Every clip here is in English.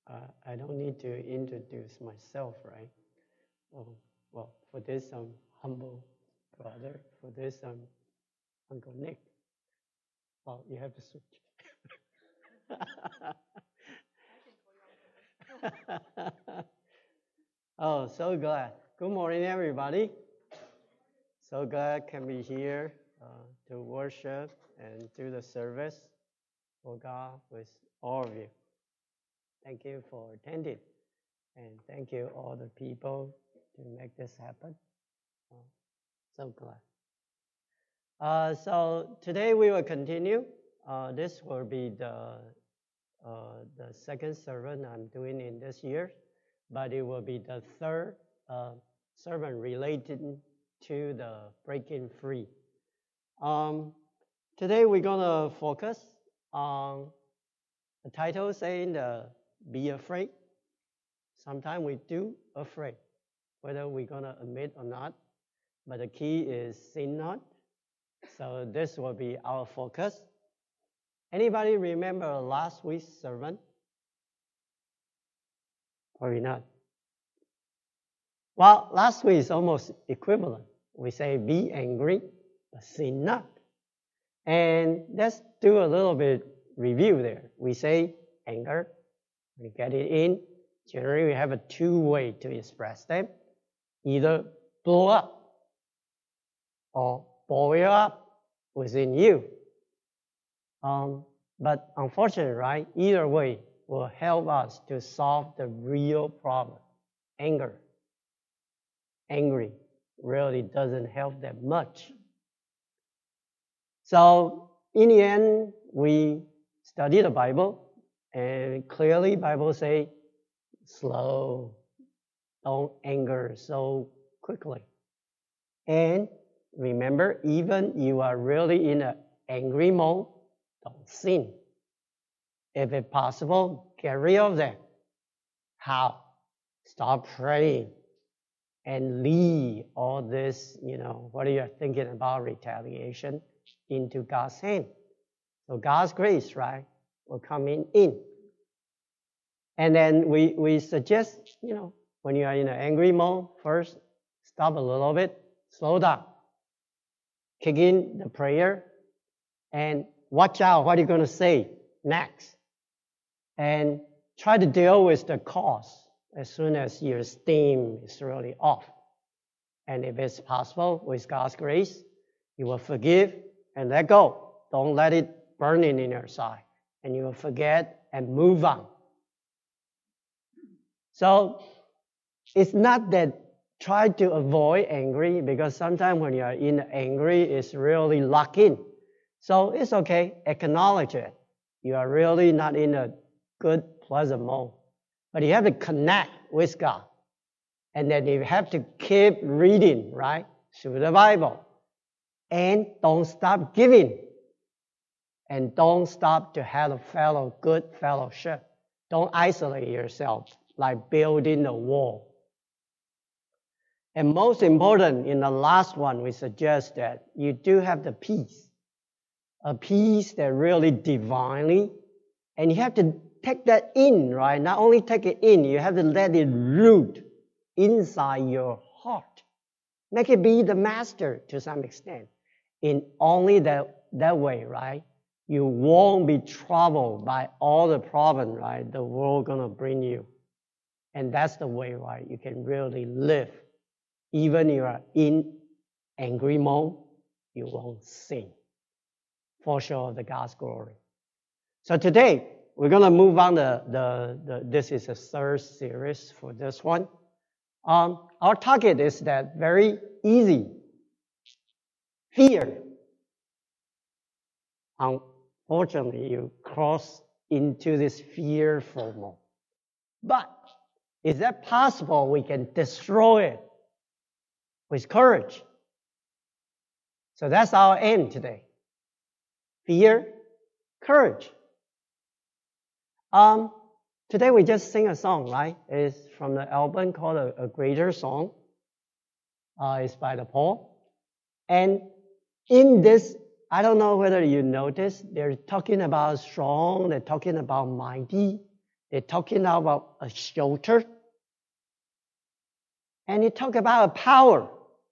I don't need to introduce myself, right? Well, for this, I'm humble brother. For this, I'm Uncle Nick. Well, you have to switch. Oh, so glad. Good morning, everybody. So glad can be here to worship and do the service for God with all of you. Thank you for attending, and thank you all the people to make this happen. So glad. So today we will continue. This will be the second sermon I'm doing in this year, but it will be the third sermon related to the breaking free. Today we're gonna focus on the title saying be afraid. Sometimes we do afraid, whether we're gonna admit or not. But the key is sin not. So this will be our focus. Anybody remember last week's sermon? Probably not. Well, last week is almost equivalent. We say be angry, but sin not. And let's do a little bit review there. We say anger, we get it in. Generally, we have a two-way to express them. Either blow up or boil up within you. But unfortunately, right, either way will help us to solve the real problem. Anger. Angry really doesn't help that much. So in the end, we study the Bible, and clearly Bible say, slow, don't anger so quickly. And remember, even you are really in an angry mode, don't sin. If it's possible, get rid of them. How? Stop praying and leave all this, what you're thinking about retaliation into God's hand. So God's grace, right, will come in. And then we suggest, when you are in an angry mode, first stop a little bit, slow down, kick in the prayer, and watch out what you're going to say next. And try to deal with the cause as soon as your steam is really off. And if it's possible, with God's grace, you will forgive and let go. Don't let it burn in your side. And you will forget and move on. So it's not that try to avoid angry, because sometimes when you are in angry, it's really locked in. So it's okay, acknowledge it. You are really not in a good, pleasant mode. But you have to connect with God. And then you have to keep reading, right, through the Bible. And don't stop giving. And don't stop to have a good fellowship. Don't isolate yourself like building a wall. And most important, in the last one, we suggest that you do have the peace. A peace that really divinely, and you have to take that in, right? Not only take it in, you have to let it root inside your heart. Make it be the master to some extent. In only that way, right? You won't be troubled by all the problems, right, the world gonna bring you. And that's the way, right, you can really live. Even you are in angry mode, you won't sin. For sure, the God's glory. So today, we're going to move on this is a third series for this one. Our target is that very easy. Fear. Unfortunately, you cross into this fearful mode. But is that possible we can destroy it with courage? So that's our aim today. Fear, courage. Today we just sing a song, right? It's from the album called A Greater Song. It's by the Paul. And in this, I don't know whether you noticed, they're talking about strong, they're talking about mighty, They're talking about a shelter. And he talk about a power.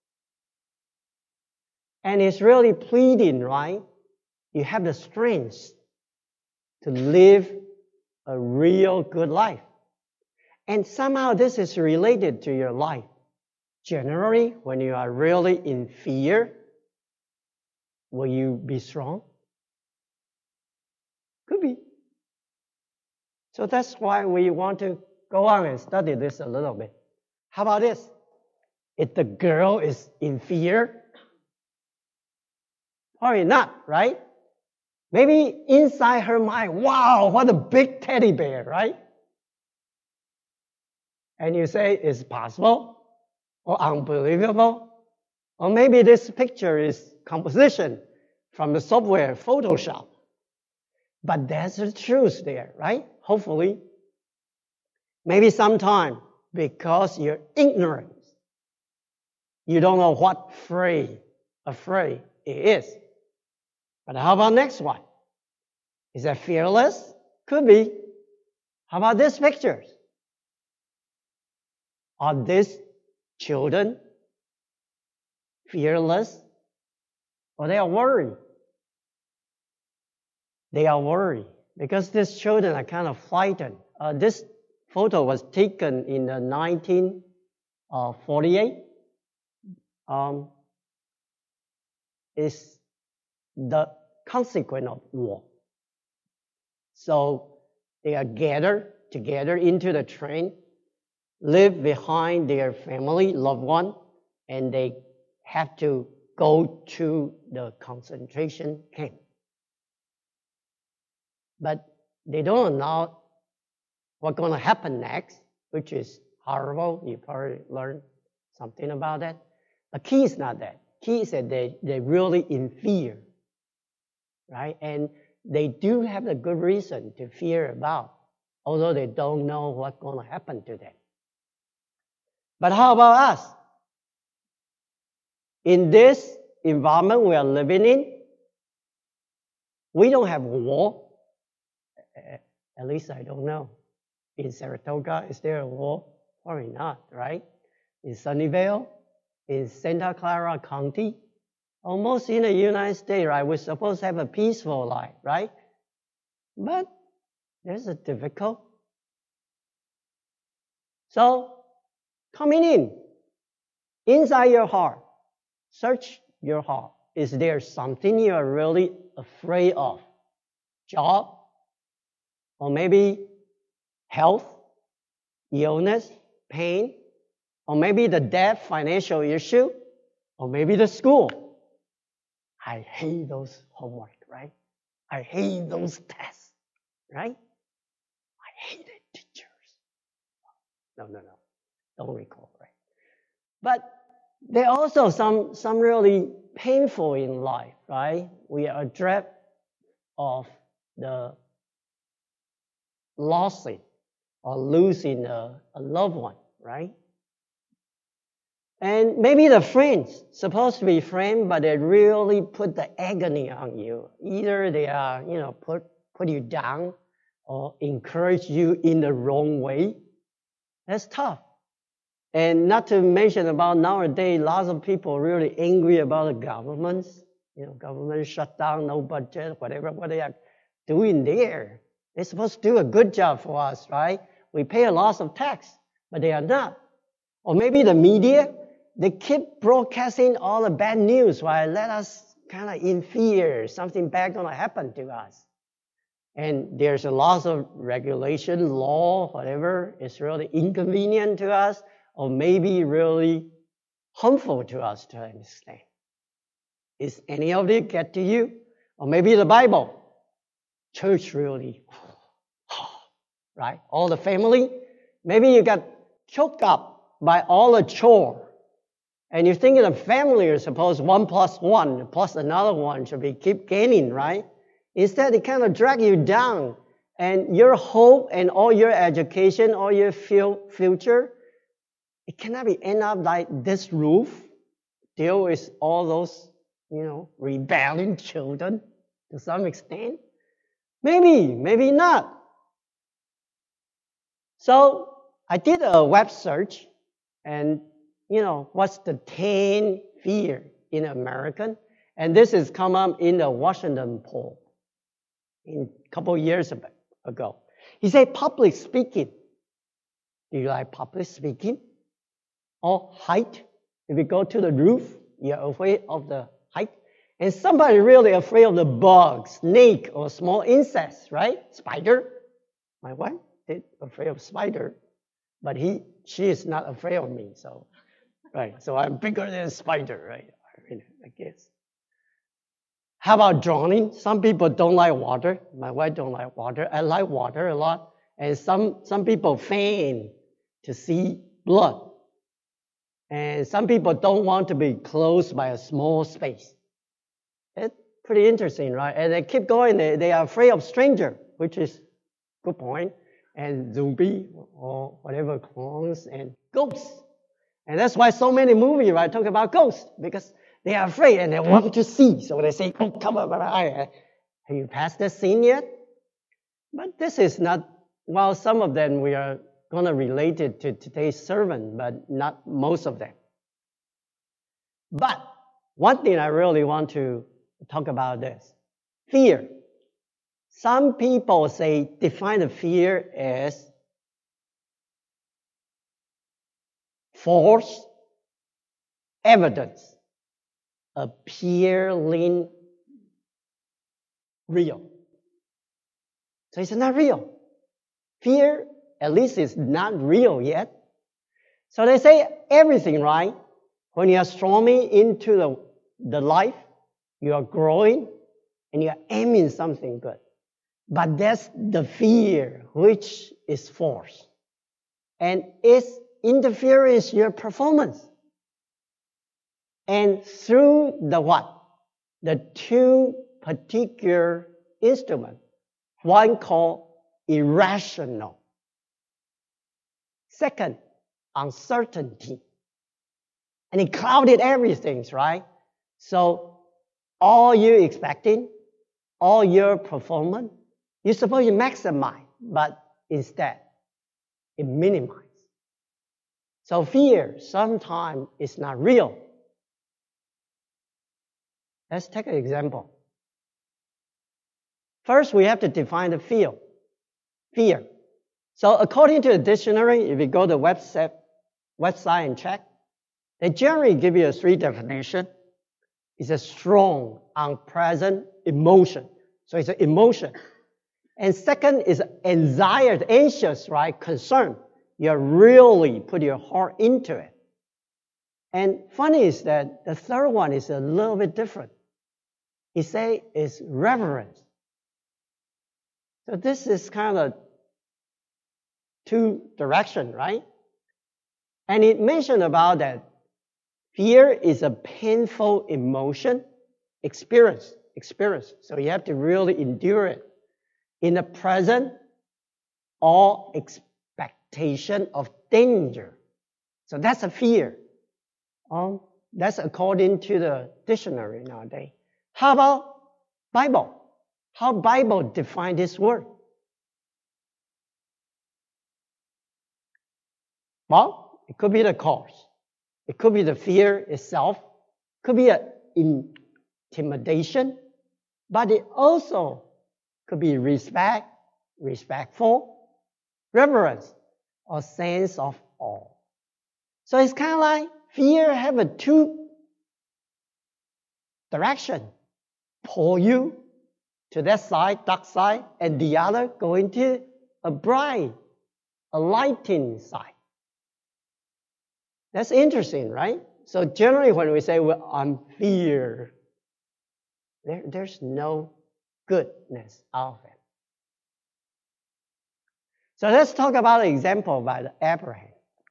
And he's really pleading, right? You have the strength to live a real good life. And somehow this is related to your life. Generally, when you are really in fear, will you be strong? Could be. So that's why we want to go on and study this a little bit. How about this? If the girl is in fear, probably not, right? Maybe inside her mind, wow, what a big teddy bear, right? And you say, it's possible or unbelievable. Or maybe this picture is composition from the software Photoshop. But there's the truth there, right? Hopefully. Maybe sometime because you're ignorant, you don't know what afraid it is. But how about next one? Is that fearless? Could be. How about these pictures? Are these children fearless? Or they are worried? They are worried because these children are kind of frightened. This photo was taken in the 1948. It's the consequence of war. So they are gathered together into the train, live behind their family, loved one, and they have to go to the concentration camp. But they don't know what's going to happen next, which is horrible. You probably learned something about that. The key is not that. Key is that they're really in fear, right? And they do have a good reason to fear about, although they don't know what's going to happen to them. But how about us? In this environment we are living in, we don't have war. At least I don't know. In Saratoga, is there a war? Probably not, right? In Sunnyvale, in Santa Clara County, almost in the United States, right? We're supposed to have a peaceful life, right? But there's a difficult. So, coming inside your heart, search your heart. Is there something you are really afraid of? Job? Or maybe health, illness, pain, or maybe the debt, financial issue, or maybe the school. I hate those homework, right? I hate those tests, right? I hated teachers. No. Don't recall, right? But there are also some really painful in life, right? We are dread of the losing or losing a loved one, right? And maybe the friends, supposed to be friends, but they really put the agony on you. Either they are, put you down or encourage you in the wrong way. That's tough. And not to mention about nowadays, lots of people are really angry about the governments. Government shut down, no budget, whatever, what they are doing there. They're supposed to do a good job for us, right? We pay a lot of tax, but they are not. Or maybe the media, they keep broadcasting all the bad news, right? Let us kind of in fear, something bad going to happen to us. And there's a lot of regulation, law, whatever, is really inconvenient to us, or maybe really harmful to us to understand. Is any of it get to you? Or maybe the Bible. Church really, right? All the family, maybe you got choked up by all the chore. And you're thinking the family is supposed 1 + 1 plus another one should be keep gaining, right? Instead, it kind of drag you down. And your hope and all your education, all your future, it cannot be end up like this roof. Deal with all those, rebelling children to some extent. Maybe not. So I did a web search, and what's the 10 fear in American? And this is come up in the Washington poll a couple years ago. He said public speaking. Do you like public speaking? Or height? If you go to the roof, you're afraid of the height. And somebody really afraid of the bug, snake, or small insects, right? Spider. My wife is afraid of spider, but she is not afraid of me. So, right. So I'm bigger than a spider, right? I guess. How about drowning? Some people don't like water. My wife don't like water. I like water a lot. And some people faint to see blood. And some people don't want to be close by a small space. It's pretty interesting, right? And they keep going. They are afraid of stranger, which is good point. And zombie or whatever, clones and ghosts. And that's why so many movies, right, talk about ghosts, because they are afraid and they want to see. So they say, oh, come on, have you passed that scene yet? But this is not, well, some of them we are going to relate it to today's sermon, but not most of them. But one thing I really want to talk about this, fear. Some people say, define the fear as false evidence appearing real. So it's not real. Fear, at least, is not real yet. So they say everything, right? When you are storming into the life, you are growing and you are aiming something good. But that's the fear which is false. And it's interferes your performance. And through the what? The two particular instruments, one called irrational. Second, uncertainty. And it clouded everything, right? So all you're expecting, all your performance, you're supposed to maximize, but instead, it minimizes. So fear sometimes is not real. Let's take an example. First, we have to define the fear. So according to the dictionary, if you go to the website and check, they generally give you 3 definitions. It's a strong, unpleasant emotion. So it's an emotion. And second is anxiety, anxious, right? Concern. You really put your heart into it. And funny is that the third one is a little bit different. He say it's reverence. So this is kind of 2 directions, right? And it mentioned about that fear is a painful emotion, experience. So you have to really endure it in the present or expectation of danger. So that's a fear. That's according to the dictionary nowadays. How about Bible? How Bible define this word? Well, it could be the cause. It could be the fear itself. It could be an intimidation. But it also could be respectful, reverence, or sense of awe. So it's kind of like fear have a 2 direction. Pull you to that side, dark side, and the other going to a bright, a lighting side. That's interesting, right? So generally when we say I'm fear, there's no goodness out of it. So let's talk about an example by Abraham.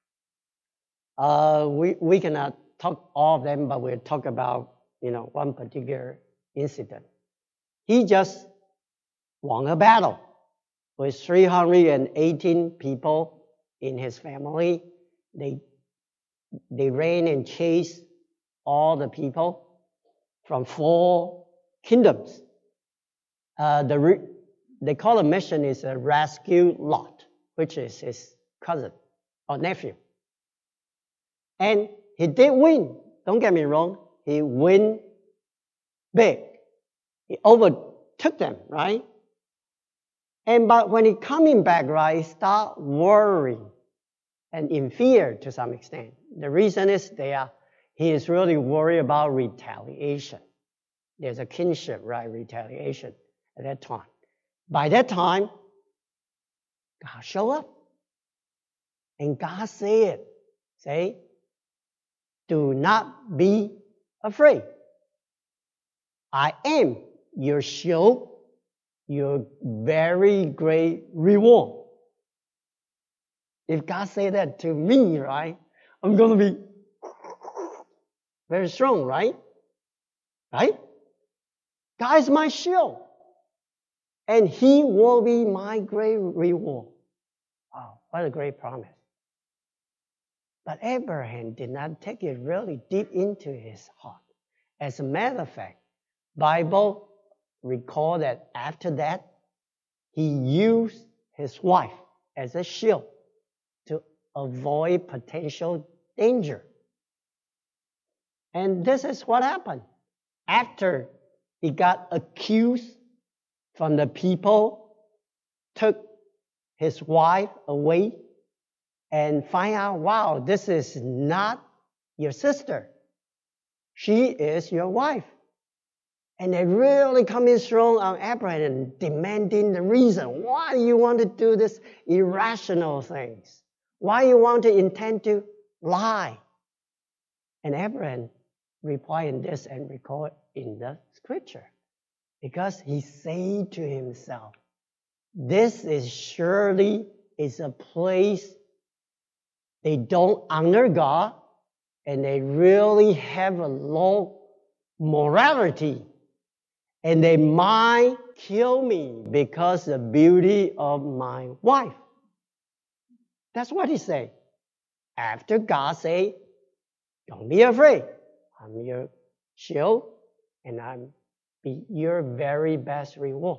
We cannot talk all of them, but we'll talk about one particular incident. He just won a battle with 318 people in his family. They ran and chased all the people from 4 kingdoms. They call the mission is a rescue Lot, which is his cousin or nephew. And he did win. Don't get me wrong. He win big. He overtook them, right? But when he coming back, right, he start worrying and in fear to some extent. The reason is he is really worried about retaliation. There's a kinship, right? Retaliation at that time. By that time, God show up. And God said, do not be afraid. I am your shield, your very great reward. If God said that to me, right, I'm going to be very strong, right? Right? God is my shield. And He will be my great reward. Wow, what a great promise. But Abraham did not take it really deep into his heart. As a matter of fact, Bible record that after that, he used his wife as a shield to avoid potential danger. And this is what happened. After he got accused from the people, took his wife away, and find out, wow, this is not your sister. She is your wife. And they really coming strong on Abraham and demanding the reason. Why you want to do this irrational things? Why you want to intend to lie? And Abraham replied in this and record in the scripture. Because he said to himself, this is surely is a place they don't honor God, and they really have a low morality. And they might kill me because of the beauty of my wife. That's what he said. After God said, don't be afraid. I'm your shield, and I'm be your very best reward.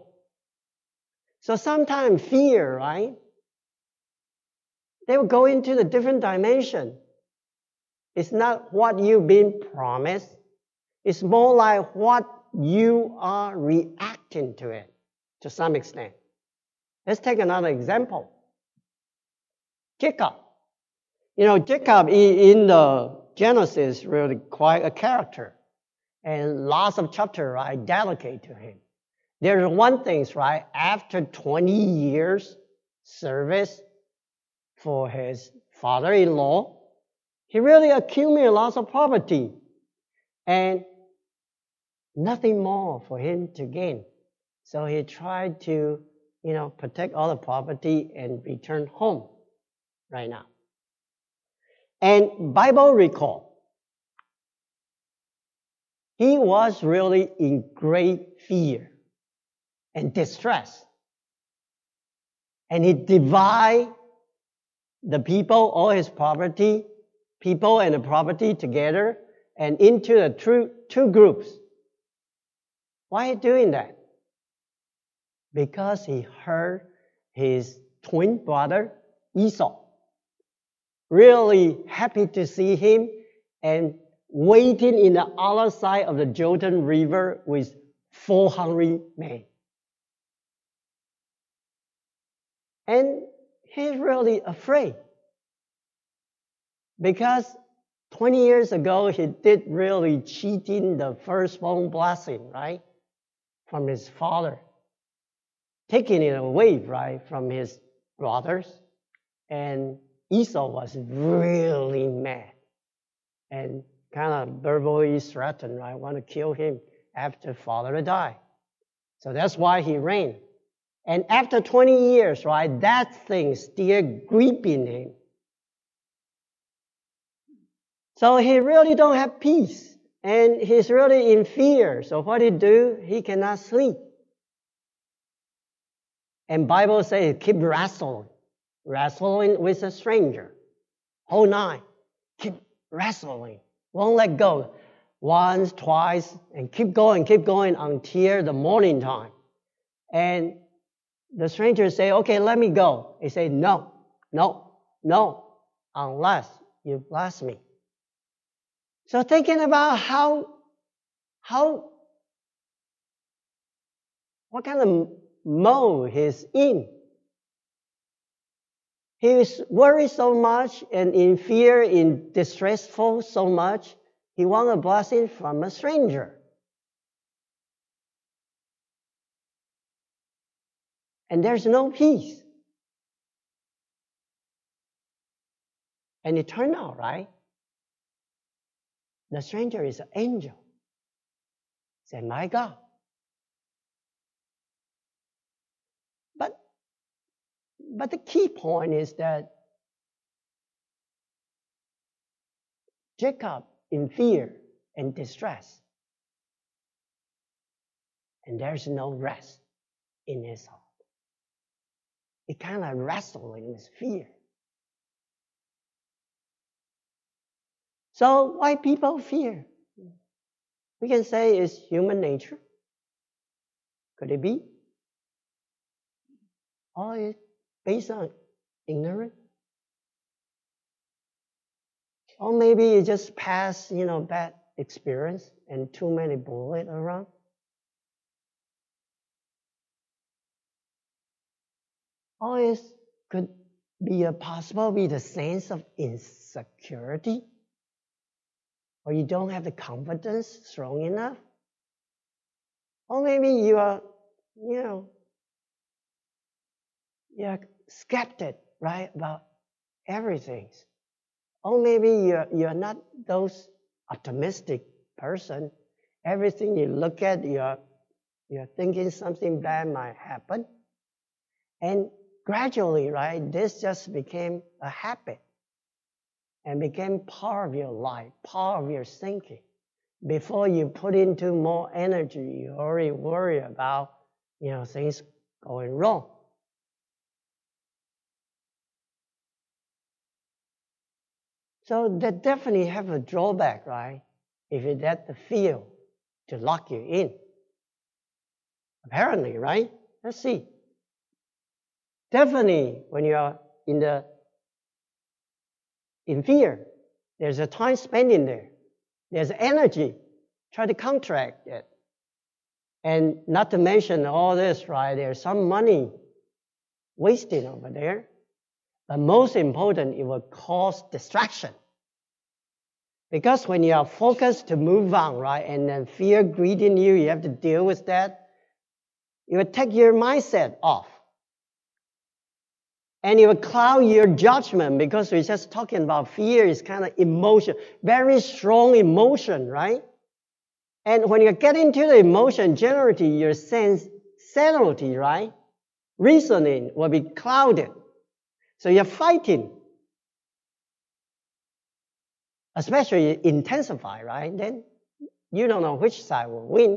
So sometimes fear, right? They will go into the different dimension. It's not what you've been promised. It's more like what you are reacting to it to some extent. Let's take another example. Jacob. Jacob in the Genesis really quite a character. And lots of chapters, right, dedicate to him. There's one thing, right, after 20 years service for his father-in-law, he really accumulated lots of property and nothing more for him to gain. So he tried to, protect all the property and return home right now. And Bible record, he was really in great fear and distress. And he divided the people, all his property, people and the property together, and into the two groups. Why are you doing that? Because he heard his twin brother, Esau, really happy to see him and waiting in the other side of the Jordan River with 400 men. And he's really afraid because 20 years ago, he did really cheating the firstborn blessing, right, from his father, taking it away, right, from his brothers. And Esau was really mad and kind of verbally threatened, right, want to kill him after father died. So that's why he reigned. And after 20 years, right, that thing still gripping him. So he really don't have peace. And he's really in fear. So what he do? He cannot sleep. And Bible says keep wrestling with a stranger. Whole night. Keep wrestling. Won't let go. Once, twice, and keep going until the morning time. And the stranger say, okay, let me go. He say, no, No, unless you bless me. So thinking about what kind of mode he's in. He is worried so much and in fear, in distressful so much, he wants a blessing from a stranger. And there's no peace. And it turned out, right? The stranger is an angel. Say, my God. But the key point is that Jacob in fear and distress, and there's no rest in his heart. He kind of wrestling with fear. So why people fear? We can say it's human nature. Could it be? Or it's based on ignorance? Or maybe you just past, bad experience and too many bullets around? Or it could be a possibility the sense of insecurity? Or you don't have the confidence strong enough? Or maybe you are, you're skeptic, right, about everything. Or maybe you're not those optimistic person. Everything you look at, you're thinking something bad might happen. And gradually, right, this just became a habit and became part of your life, part of your thinking. Before you put into more energy, you already worry about, things going wrong. So that definitely have a drawback, right? If you let the fear to lock you in. Apparently, right? Let's see. Definitely, when you are in fear, there's a time spent in there. There's energy. Try to counteract it. And not to mention all this, right? There's some money wasted over there. But most important, it will cause distraction. Because when you are focused to move on, right, and then fear greeting you, you have to deal with that. It will take your mindset off. And it will cloud your judgment because we're just talking about fear is kind of emotion, very strong emotion, right? And when you get into the emotion, generally your sanity, right? Reasoning will be clouded. So you're fighting. Especially intensify, right? Then you don't know which side will win.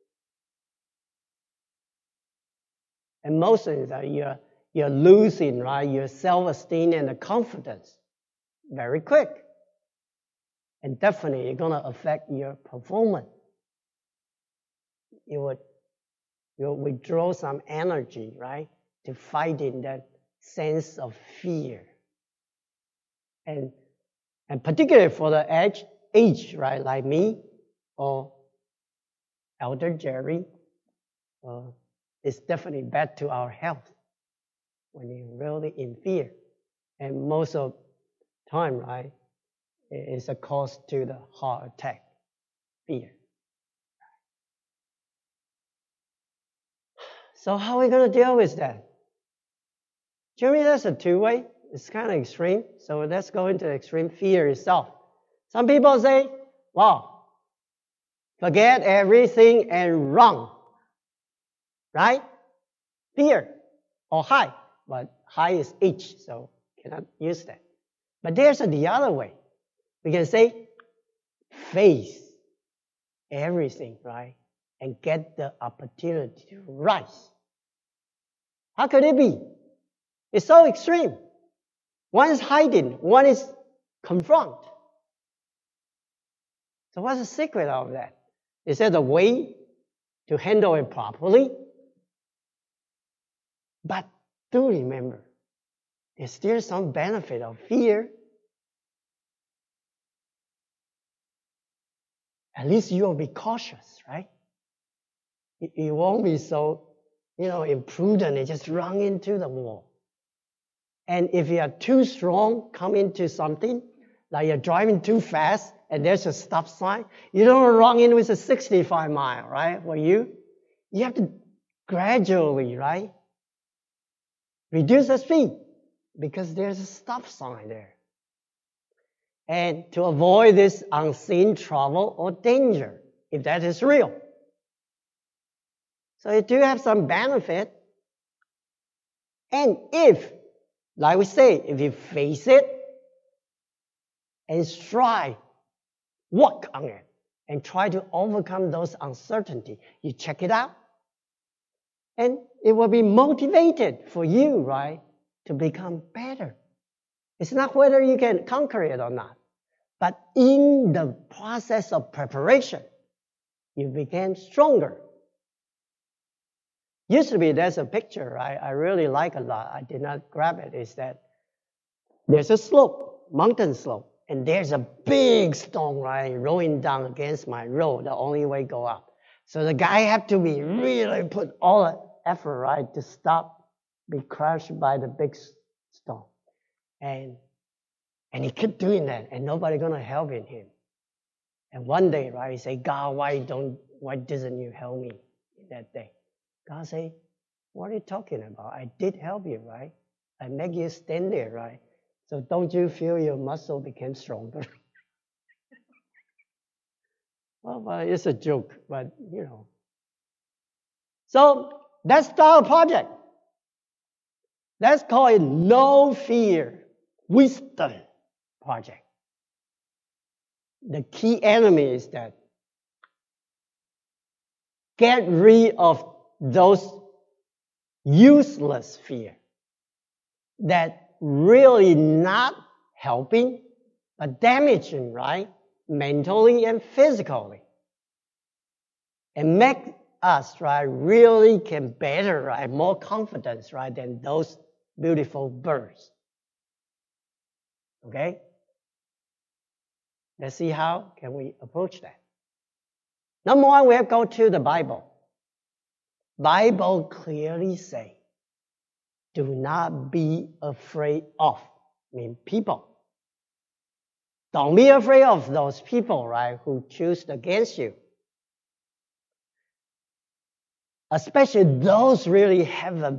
And most of it, you're losing, right? Your self-esteem and the confidence very quick. And definitely it's going to affect your performance. You'll withdraw some energy, right? To fight in that sense of fear. And particularly for the age, right? Like me or Elder Jerry, it's definitely bad to our health when you're really in fear. And most of the time, right, it's a cause to the heart attack, fear. So how are we going to deal with that? Generally, that's a two-way. It's kind of extreme. So let's go into the extreme fear itself. Some people say, wow, forget everything and run. Right? Fear or high. But high is H, so cannot use that. But there's the other way. We can say face everything, right? And get the opportunity to rise. How could it be? It's so extreme. One is hiding, one is confront. So what's the secret of that? Is there a way to handle it properly? But do remember, there's still some benefit of fear. At least you'll be cautious, right? You won't be so, imprudent and just run into the wall. And if you are too strong, come into something, like you're driving too fast and there's a stop sign, you don't run in with a 65 mile, right? For you have to gradually, right, reduce the speed because there's a stop sign there. And to avoid this unseen trouble or danger, if that is real. So you do have some benefit. And if, like we say, if you face it and strive, work on it, and try to overcome those uncertainty, you check it out, and it will be motivated for you, right, to become better. It's not whether you can conquer it or not, but in the process of preparation, you became stronger. Used to be, there's a picture I really like a lot. I did not grab it. Is that there's a slope, mountain slope, and there's a big stone, right, rolling down against my road. The only way go up. So the guy had to be really put all the effort, right, to stop, be crushed by the big stone. And he kept doing that, and nobody gonna help him. And one day, right, he said, God, why didn't you help me that day? God said, what are you talking about? I did help you, right? I make you stand there, right? So don't you feel your muscle became stronger? Well, it's a joke, but So let's start a project. Let's call it No Fear Wisdom Project. The key enemy is that get rid of those useless fear that really not helping but damaging, right? Mentally and physically. And make us, right, really can better, right, more confidence, right, than those beautiful birds. Okay? Let's see how can we approach that. Number one, we have to go to the Bible. Bible clearly say, do not be afraid of, people. Don't be afraid of those people, right, who choose against you. Especially those really have a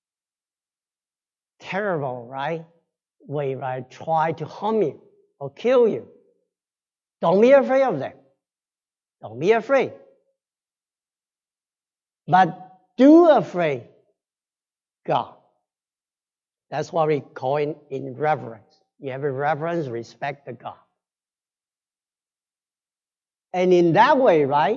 terrible, right, way, right, try to harm you or kill you. Don't be afraid of them. Don't be afraid. But do afraid God. That's what we call it in reverence. You have a reverence, respect the God. And in that way, right,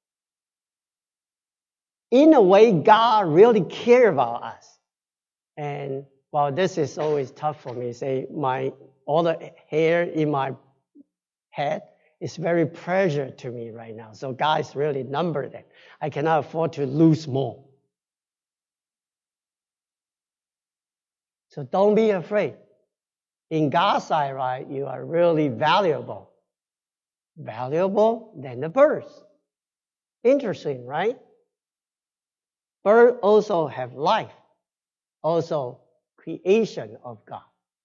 in a way, God really cares about us. And this is always tough for me. Say all the hair in my head is very precious to me right now. So God is really numbered it. I cannot afford to lose more. So don't be afraid. In God's sight, right, you are really valuable. Valuable than the birds. Interesting, right? Birds also have life. Also creation of God.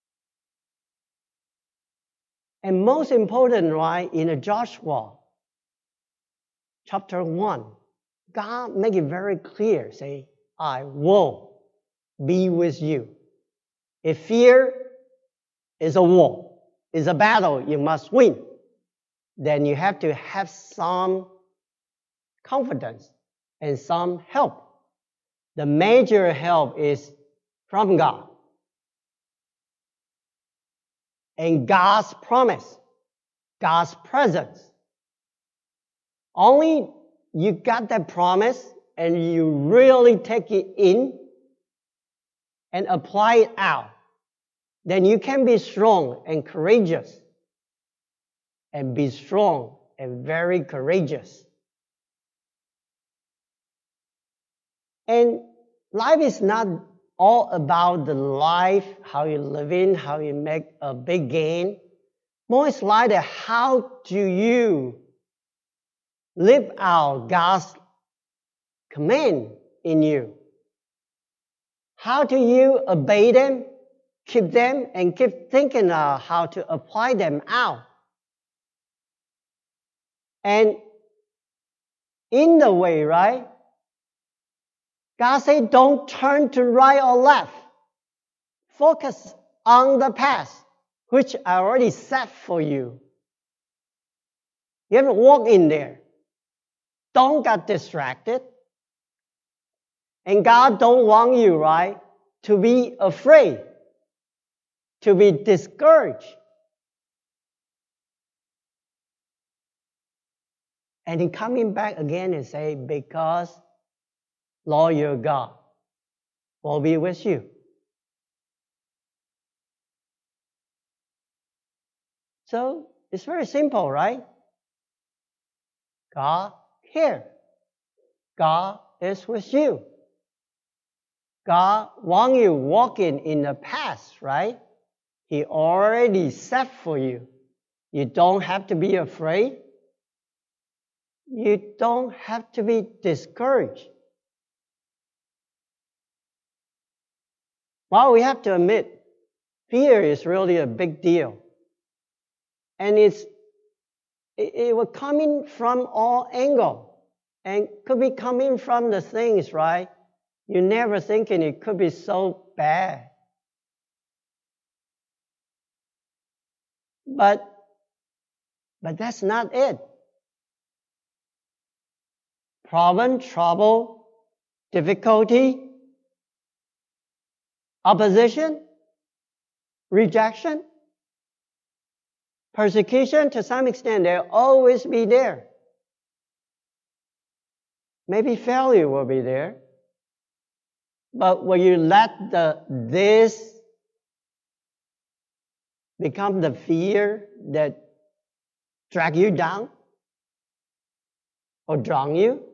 And most important, right, in Joshua chapter 1, God make it very clear, say, I will be with you. If fear is a war, is a battle you must win, then you have to have some confidence and some help. The major help is from God. And God's promise, God's presence. Only you got that promise and you really take it in and apply it out, then you can be strong and courageous. And be strong and very courageous. And life is not all about the life, how you live in, how you make a big gain. More is like that, how do you live out God's command in you? How do you obey them, keep them, and keep thinking how to apply them out? And in the way, right? God said, don't turn to right or left. Focus on the path, which I already set for you. You have to walk in there. Don't get distracted. And God don't want you, right, to be afraid, to be discouraged. And He coming back again and say, because Lord your God will be with you. So it's very simple, right? God cares. God is with you. God wants you walking in the path, right? He already set for you. You don't have to be afraid. You don't have to be discouraged. Well, we have to admit, fear is really a big deal. And it will come in from all angles. And could be coming from the things, right? You never thinking it could be so bad. But that's not it. Problem, trouble, difficulty, opposition, rejection, persecution, to some extent, they'll always be there. Maybe failure will be there. But will you let this become the fear that drag you down or drown you?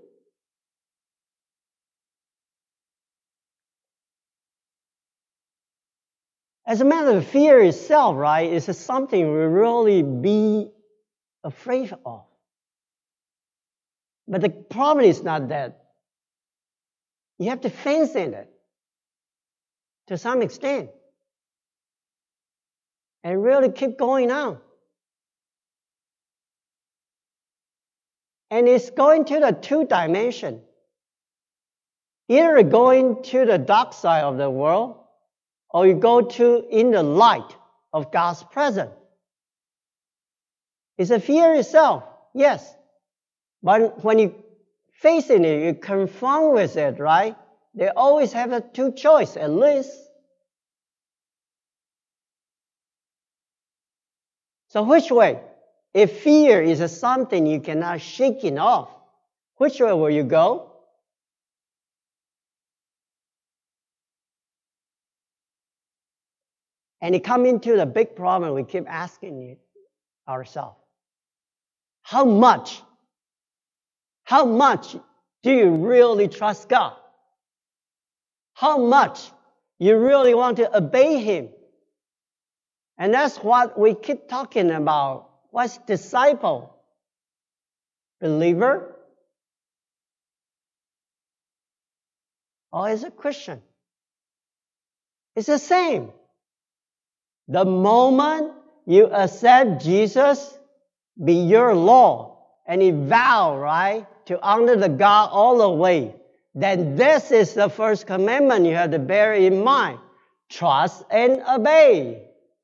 As a matter of fear itself, right, is something we really be afraid of. But the problem is not that. You have to face in it to some extent and really keep going on. And it's going to the two dimension. Either going to the dark side of the world, or you go to in the light of God's presence. It's a fear itself, yes. But when you face it, you confront with it, right? They always have the two choices, at least. So which way? If fear is something you cannot shake it off, which way will you go? And it comes into the big problem we keep asking ourselves. How much do you really trust God? How much you really want to obey Him? And that's what we keep talking about. What's disciple? Believer? Or is a Christian? It's the same. The moment you accept Jesus be your Lord and you vow, right, to honor the God all the way, then this is the first commandment you have to bear in mind. Trust and obey.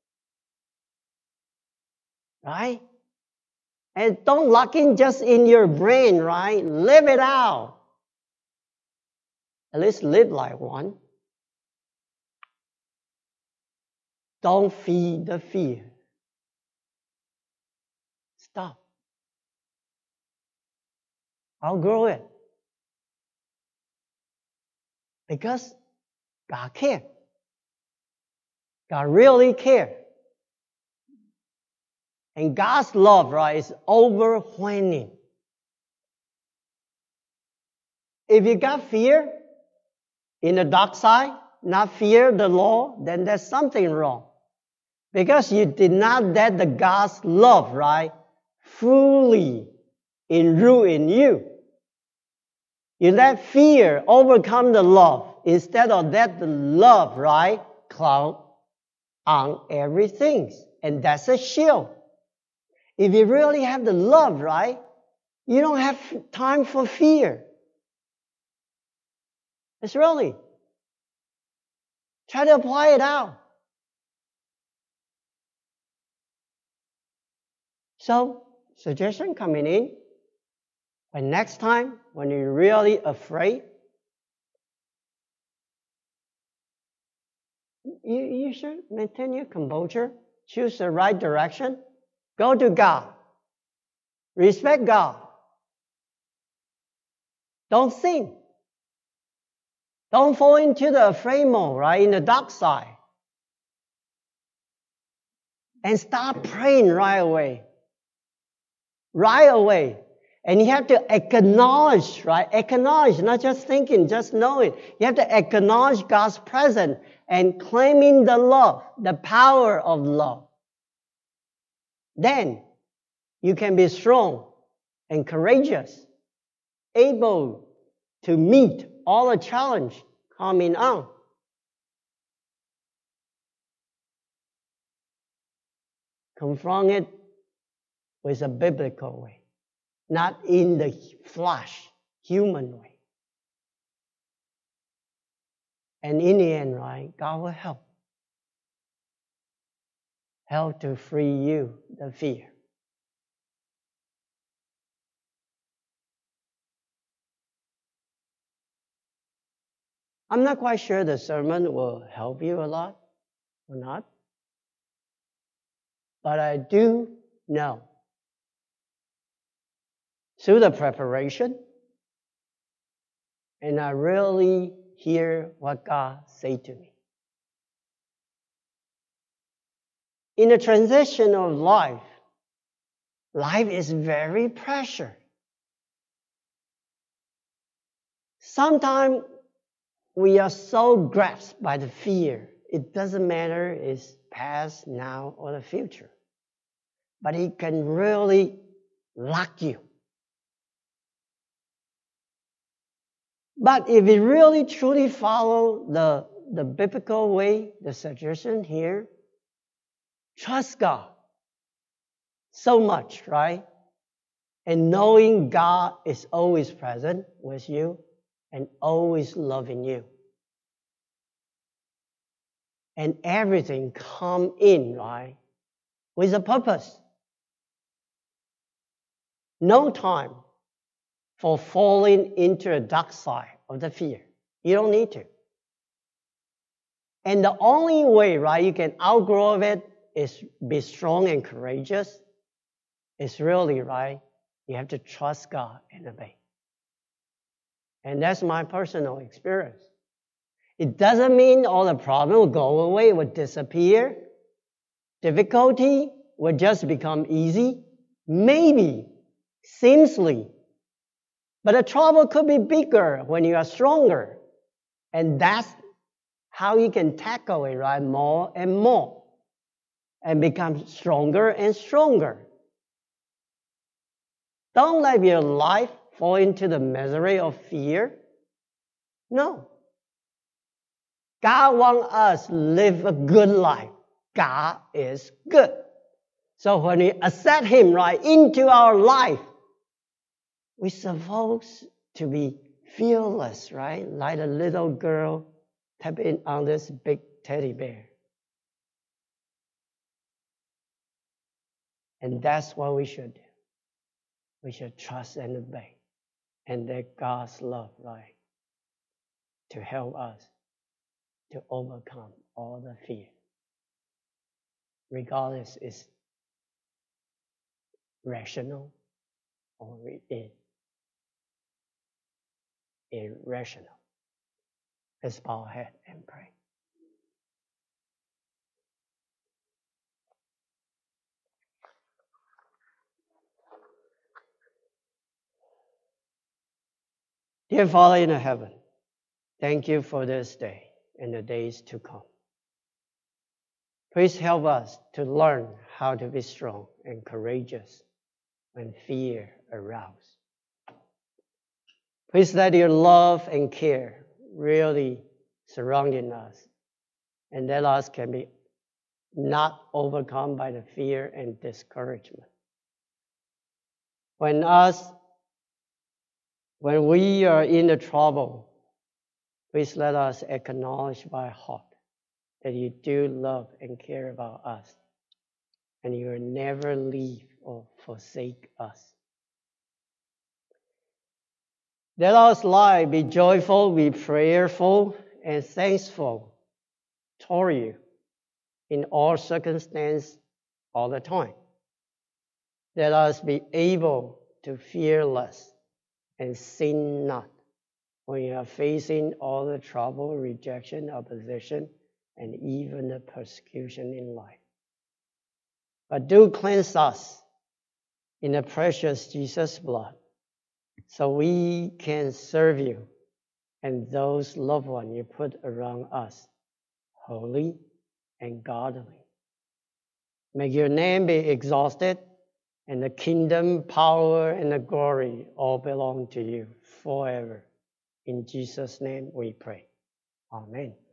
Right? And don't lock in just in your brain, right? Live it out. At least live like one. Don't feed the fear. Stop. Outgrow it. Because God cares. God really cares. And God's love, right, is overwhelming. If you got fear in the dark side, not fear the law, then there's something wrong. Because you did not let the God's love, right, fully enroot in you. You let fear overcome the love instead of let the love, right, cloud on everything. And that's a shield. If you really have the love, right, you don't have time for fear. It's really. Try to apply it out. So, suggestion coming in. But next time, when you're really afraid, you should maintain your composure, choose the right direction, go to God, respect God. Don't sin. Don't fall into the afraid mode, right, in the dark side. And start praying right away. Right away. And you have to acknowledge, right? Acknowledge, not just thinking, just know it. You have to acknowledge God's presence and claiming the love, the power of love. Then you can be strong and courageous, able to meet all the challenge coming on. Confront it with a biblical way. Not in the flesh, human way. And in the end, right, God will help. Help to free you the fear. I'm not quite sure the sermon will help you a lot or not. But I do know through the preparation, and I really hear what God say to me. In the transition of life, life is very precious. Sometimes we are so grasped by the fear. It doesn't matter it's past, now, or the future. But it can really lock you. But if you really truly follow the biblical way, the suggestion here, trust God so much, right? And knowing God is always present with you and always loving you. And everything come in, right, with a purpose. No time for falling into the dark side of the fear. You don't need to. And the only way, right, you can outgrow it is be strong and courageous. It's really, right, you have to trust God and obey. And that's my personal experience. It doesn't mean all the problem will go away, will disappear. Difficulty will just become easy. Maybe, seemingly. But the trouble could be bigger when you are stronger. And that's how you can tackle it, right, more and more. And become stronger and stronger. Don't let your life fall into the misery of fear. No. God wants us to live a good life. God is good. So when we accept Him, right, into our life, we're supposed to be fearless, right? Like a little girl tapping on this big teddy bear. And that's what we should do. We should trust and obey. And let God's love, right, to help us to overcome all the fear. Regardless it's rational or irrational. Let's bow our head and pray. Dear Father in heaven, thank you for this day. in the days to come. Please help us to learn how to be strong and courageous when fear arises. Please let your love and care really surrounding us, and that us can be not overcome by the fear and discouragement. When we are in the trouble, please let us acknowledge by heart that you do love and care about us, and you will never leave or forsake us. Let us life be joyful, be prayerful, and thankful toward you in all circumstances, all the time. Let us be able to fear less and sin not when you are facing all the trouble, rejection, opposition, and even the persecution in life. But do cleanse us in the precious Jesus' blood, so we can serve you and those loved ones you put around us, holy and godly. May your name be exalted, and the kingdom, power, and the glory all belong to you forever. In Jesus' name we pray. Amen.